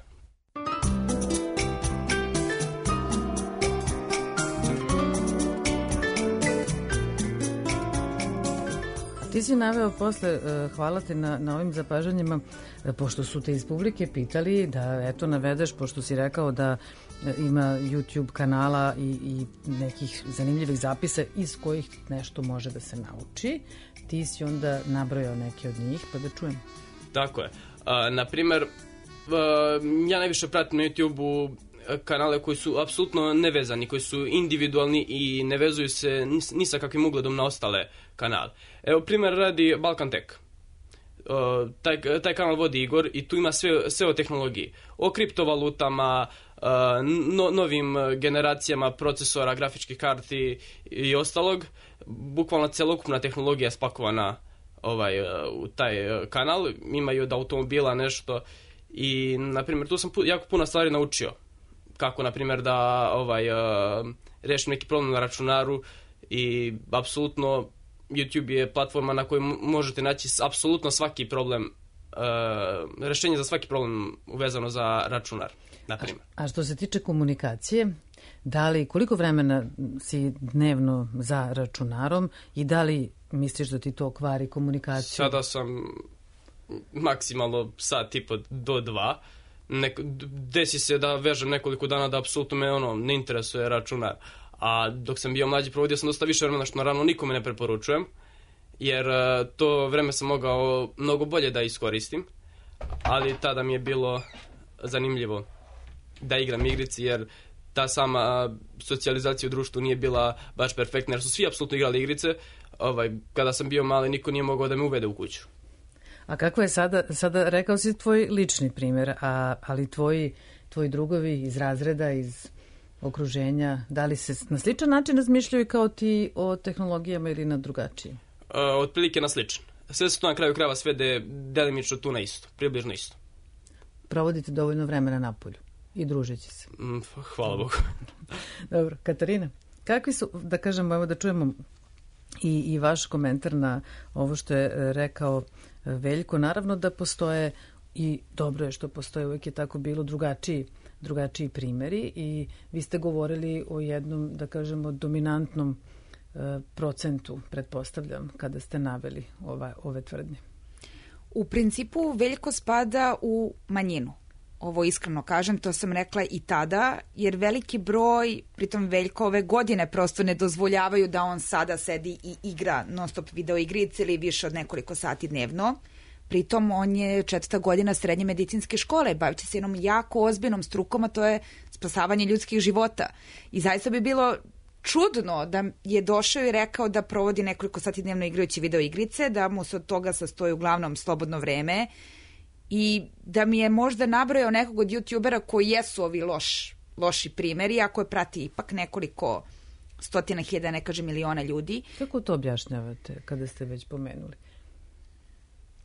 S4: Ti si naveo posle, hvala ti na ovim zapažanjima, pošto su te iz publike pitali da eto navedeš, pošto si rekao da ima YouTube kanala i nekih zanimljivih zapisa iz kojih nešto može da se nauči. Ti si onda nabrojao neke od njih, pa da čujem. Tako je.
S10: Naprimer, ja najviše pratim na YouTube-u kanale koji su apsolutno nevezani, koji su individualni i ne vezuju se ni sa kakvim ugledom na ostale kanale. Evo, primjer radi Balkan Tech. Taj kanal vodi Igor i tu ima sve o tehnologiji. O kriptovalutama, novim generacijama procesora, grafičkih karti i ostalog. Bukvalno celokupna tehnologija je spakovana u taj kanal. Imaju od automobila nešto i, na primjer, tu sam jako puno stvari naučio. Kako, na primjer, da rešim neki problem na računaru i apsolutno YouTube je platforma na kojoj možete naći apsolutno svaki problem, rešenje za svaki problem uvezano za računar, na primjer.
S4: A što se tiče komunikacije, koliko vremena si dnevno za računarom i da li misliš da ti to kvari komunikaciju?
S10: Sada sam maksimalno sat i po do 2. Desi se da vežem nekoliko dana da apsolutno me ne interesuje računar. A dok sam bio mlađi, provodio sam dosta više vremena, što naravno nikome ne preporučujem, jer to vreme sam mogao mnogo bolje da iskoristim, ali tada mi je bilo zanimljivo da igram igrici, jer ta sama socijalizacija u društvu nije bila baš perfektna, jer su svi apsolutno igrali igrice. Kada sam bio mali, niko nije mogao da me uvede u kuću.
S4: A kako je sada rekao si tvoj lični primjer, ali tvoji drugovi iz razreda, iz okruženja, da li se na sličan način razmišljaju kao ti o tehnologijama ili na drugačiji?
S10: Otprilike na sličan. Sve se to na kraju krajeva svede delimično tu na isto, približno isto.
S4: Provodite dovoljno vremena napolju i družeći se.
S10: Hvala Bogu.
S4: Dobro, Katarina, kakvi su, da kažemo, evo da čujemo i vaš komentar na ovo što je rekao Veljko. Naravno da postoje, i dobro je što postoje, uvijek je tako bilo, drugačiji primjeri i vi ste govorili o jednom, da kažemo, dominantnom procentu, pretpostavljam, kada ste naveli ove tvrdnje.
S11: U principu Veljko spada u manjinu. Ovo iskreno kažem, to sam rekla i tada, jer veliki broj, pritom Veljko ove godine prosto ne dozvoljavaju da on sada sedi i igra non-stop video igrice ili više od nekoliko sati dnevno. Pritom on je 4. godina srednje medicinske škole, bavit će se jednom jako ozbiljnom strukom, a to je spasavanje ljudskih života. I zaista bi bilo čudno da je došao i rekao da provodi nekoliko sati dnevno igrajući video igrice, da mu se od toga sastoji uglavnom slobodno vreme i da mi je možda nabrojao nekog od youtubera koji jesu ovi loši primjeri, ako je prati ipak nekoliko stotina hiljada, ne kažem miliona ljudi.
S4: Kako to objašnjavate kada ste već pomenuli?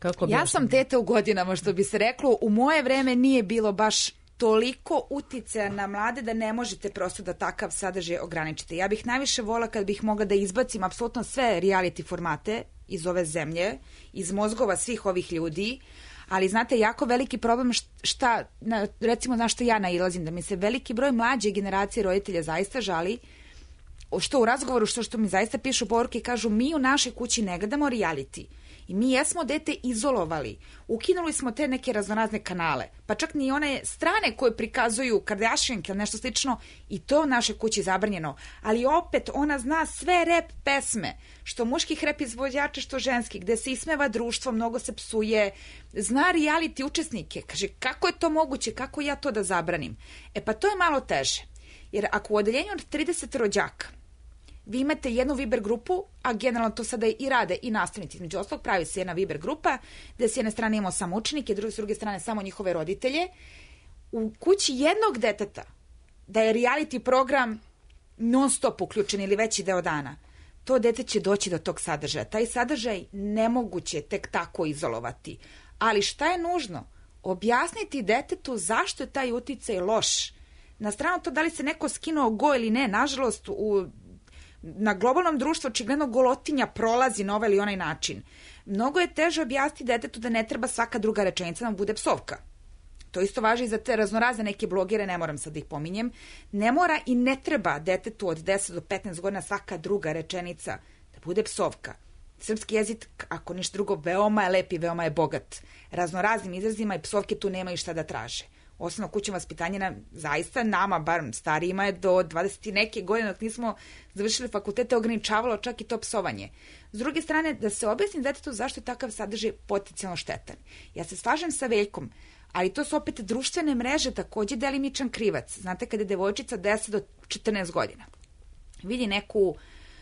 S4: Kako
S11: Ja sam tete u godinama, što bi se reklo, u moje vreme nije bilo baš toliko uticaja na mlade da ne možete prosto da takav sadržaj ograničite. Ja bih najviše vola kad bih mogla da izbacim apsolutno sve reality formate iz ove zemlje, iz mozgova svih ovih ljudi, ali znate, jako veliki problem recimo na što ja nailazim, da mi se veliki broj mlađe generacije roditelja zaista žali, što u razgovoru, što mi zaista pišu poruke i kažu, mi u našoj kući ne gledamo reality. I mi jesmo dete izolovali. Ukinuli smo te neke raznorazne kanale. Pa čak ni one strane koje prikazuju Kardashianke ili nešto slično, i to u našoj kući zabranjeno. Ali opet ona zna sve rap pesme, što muških rap izvođača, što ženskih, gde se ismeva društvo, mnogo se psuje, zna reality učesnike. Kaže, kako je to moguće, kako ja to da zabranim? Pa to je malo teže. Jer ako u odeljenju od 30 rođaka vi imate jednu Viber grupu, a generalno to sada i rade i nastavnici. Između ostalog pravi se jedna Viber grupa, gde s jedne strane imamo samo učenike, s druge strane samo njihove roditelje. U kući jednog deteta, da je reality program non stop uključen ili veći deo dana, to dete će doći do tog sadržaja. Taj sadržaj nemoguće tek tako izolovati. Ali šta je nužno? Objasniti detetu zašto je taj uticaj loš. Na stranu to da li se neko skinuo go ili ne, nažalost, na globalnom društvu očigledno golotinja prolazi na ovaj ili onaj način. Mnogo je teže objasniti detetu da ne treba svaka druga rečenica da mu bude psovka. To isto važi i za te raznorazne neke blogere, ne moram sad da ih pominjem. Ne mora i ne treba detetu od 10 do 15 godina svaka druga rečenica da bude psovka. Srpski jezik, ako ništa drugo, veoma je lep i veoma je bogat. Raznoraznim izrazima i psovke tu nemaju šta da traže. Osnovno kućno vaspitanje zaista nama, bar starijima, je do 20 i neke godine dok nismo završili fakultete ograničavalo čak i to psovanje. S druge strane, da se objasni detetu zašto je takav sadržaj potencijalno štetan. Ja se slažem sa Veljkom, ali to su opet društvene mreže takođe delimičan krivac. Znate, kada je devojčica 10 do 14 godina vidi neku,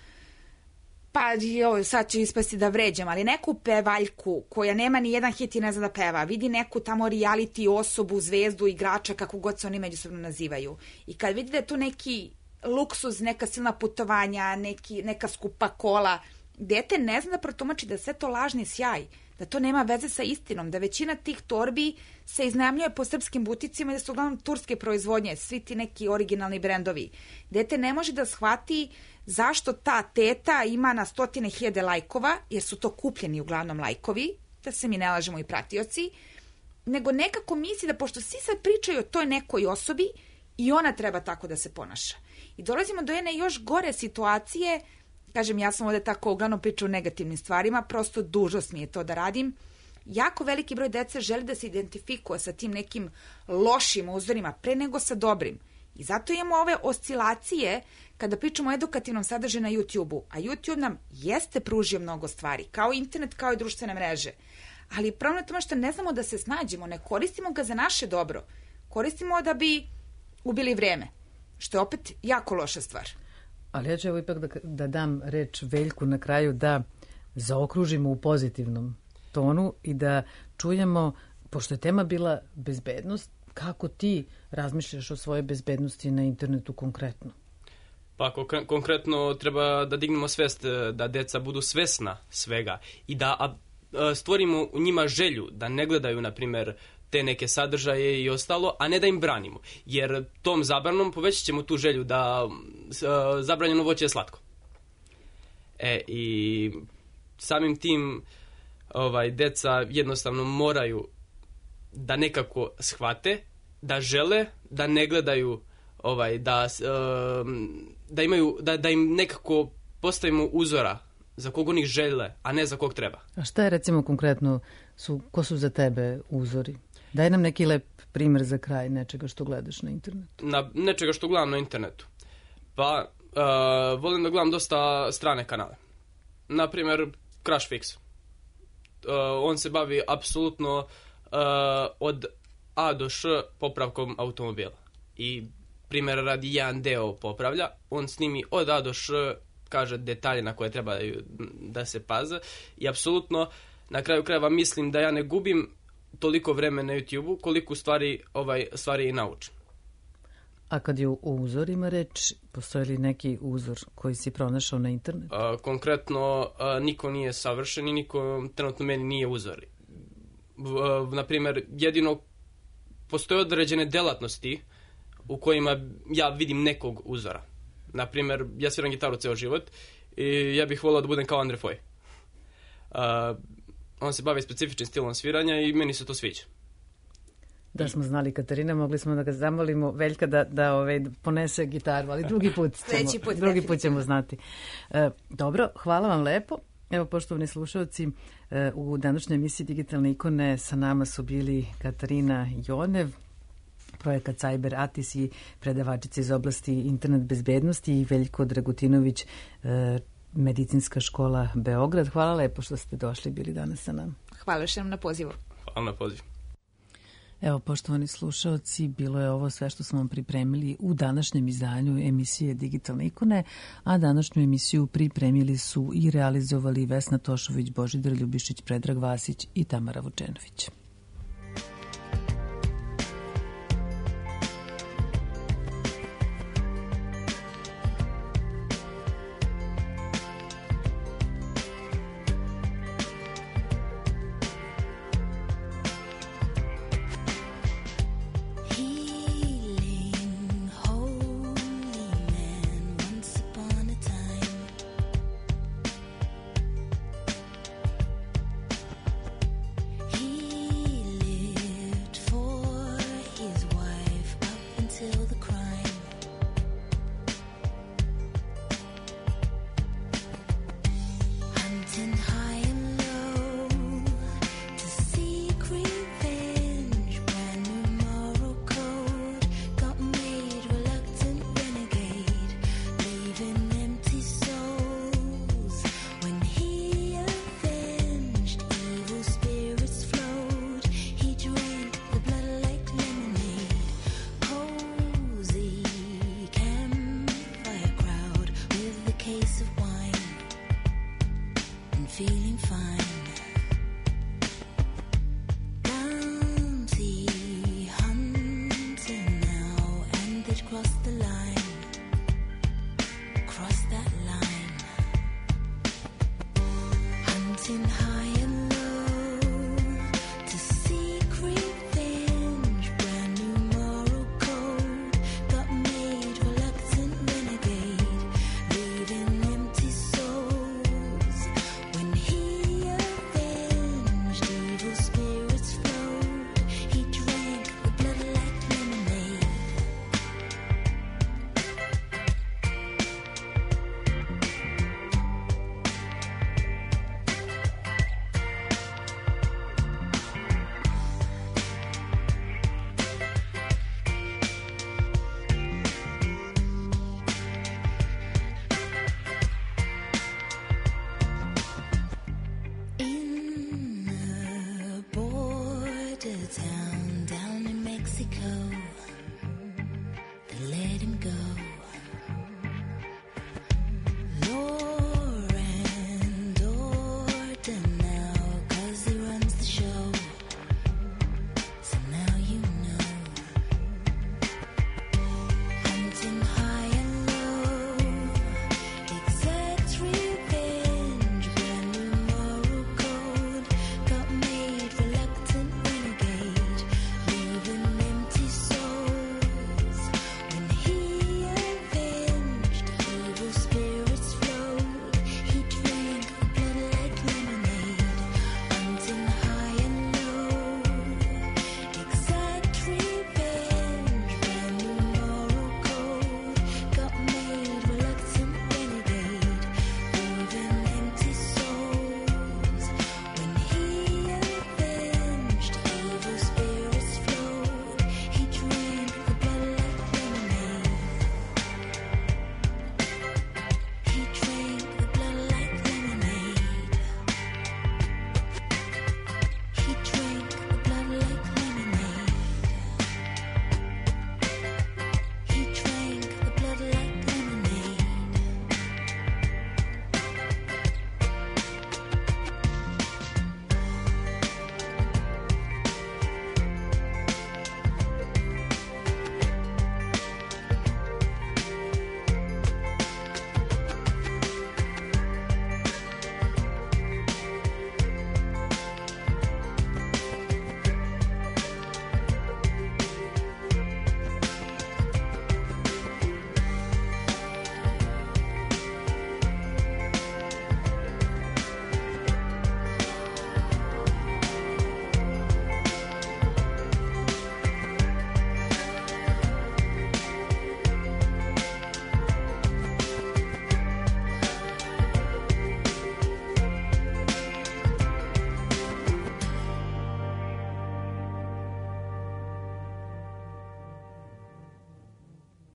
S11: pa sad ću ispasti da vređam, ali neku pevaljku koja nema ni jedan hit i ne zna da peva, vidi neku tamo reality osobu, zvezdu, igrača, kako god se oni međusobno nazivaju. I kad vidi da je tu neki luksuz, neka silna putovanja, neka skupa kola, dete ne zna da protumači da sve to lažni sjaj, da to nema veze sa istinom, da većina tih torbi se iznajmljuje po srpskim buticima i da su uglavnom turske proizvodnje, svi ti neki originalni brendovi. Dete ne može da shvati zašto ta teta ima na 100.000 lajkova, jer su to kupljeni uglavnom lajkovi, da se mi ne lažemo i pratioci, nego nekako misli da pošto svi sad pričaju o toj nekoj osobi i ona treba tako da se ponaša. I dolazimo do jedne još gore situacije. Kažem, ja sam ovde tako uglavnom pričao o negativnim stvarima, prosto dužnost mi je to da radim. Jako veliki broj dece želi da se identifikuje sa tim nekim lošim uzorima pre nego sa dobrim. I zato imamo ove oscilacije kada pričamo o edukativnom sadržaju na YouTube-u. A YouTube nam jeste pružio mnogo stvari, kao internet, kao i društvene mreže. Ali problem je tome što ne znamo da se snađemo, ne koristimo ga za naše dobro. Koristimo da bi ubili vreme, što je opet jako loša stvar.
S4: Ali ja ću evo ipak da dam reč Veljku na kraju da zaokružimo u pozitivnom tonu i da čujemo, pošto je tema bila bezbednost, kako ti razmišljaš o svojoj bezbednosti na internetu konkretno?
S10: Pa konkretno treba da dignemo svest, da deca budu svesna svega i da stvorimo u njima želju da ne gledaju, na primjer, te neke sadržaje i ostalo, a ne da im branimo. Jer tom zabranom povećat ćemo tu želju da zabranjeno voće je slatko. I samim tim deca jednostavno moraju da nekako shvate, da žele, da ne gledaju, da im nekako postavimo uzora za kog oni žele, a ne za kog treba.
S4: A šta je recimo konkretno, ko su za tebe uzori? Daj nam neki lep primjer za kraj nečega što gledaš na internetu.
S10: Nečega što gledam na internetu? Pa, volim da gledam dosta strane kanale. Naprimjer, Crash Fix. On se bavi apsolutno od A do Š popravkom automobila. I primjer radi jedan deo popravlja, on snimi od A do Š, kaže detalje na koje treba da se paze. I apsolutno, na kraju krajeva mislim da ja ne gubim toliko vremena na YouTube-u koliko stvari i naučim.
S4: A kad je o uzorima reč, postoji li neki uzor koji si pronašao na internetu?
S10: Konkretno, niko nije savršen i niko trenutno meni nije uzor. Na primjer, jedino postoje određene delatnosti u kojima ja vidim nekog uzora. Na primjer, ja sviram gitaru ceo život i ja bih volao da budem kao Andre Foy. On se bavi specifičnim stilom sviranja i meni se to sviđa.
S4: Da smo znali Katarina, mogli smo da ga zamolimo Veljka da ponese gitaru, ali drugi put ćemo znati. Dobro, hvala vam lepo. Evo, poštovani slušalci, u današnjoj emisiji Digitalne ikone sa nama su bili Katarina Jonev, projekat Cyber Atis i predavačica iz oblasti internet bezbednosti, i Veljko Dragutinović, Medicinska škola Beograd. Hvala lepo što ste došli, bili danas sa nama.
S11: Hvala što nam na pozivu.
S10: Hvala na pozivu.
S4: Evo, poštovani slušalci, bilo je ovo sve što smo vam pripremili u današnjem izdanju emisije Digitalne ikone, a današnju emisiju pripremili su i realizovali Vesna Tošović, Božidar Ljubišić, Predrag Vasić i Tamara Vučenović.